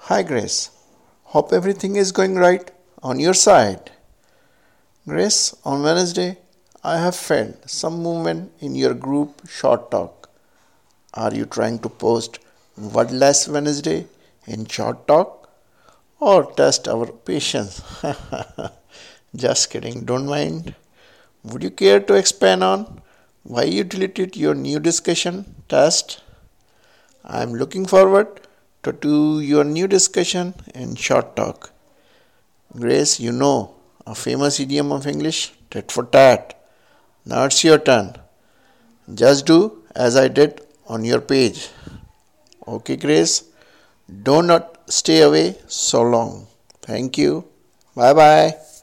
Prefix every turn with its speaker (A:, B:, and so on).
A: Hi Grace, hope everything is going right on your side. Grace, on Wednesday, I have felt some movement in your group short talk. Are you trying to post Wordless Wednesday in short talk or test our patience? Just kidding, don't mind. Would you care to expand on why you deleted your new discussion test? I'm looking forward to do your new discussion in short talk. Grace, you know a famous idiom of English, tit for tat. Now it's your turn. Just do as I did on your page. Okay, Grace? Do not stay away so long. Thank you. Bye bye.